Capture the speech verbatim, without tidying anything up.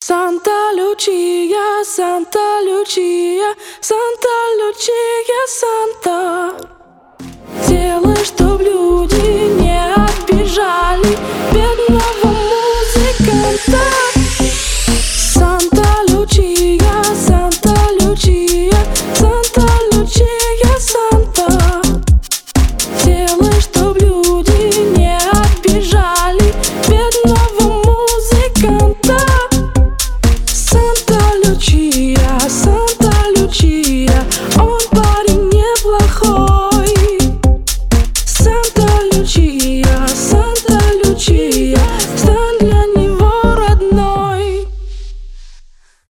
Санта Лючия, Санта Лючия, Санта Лючия, Санта. Сделай, чтоб люди не обижали.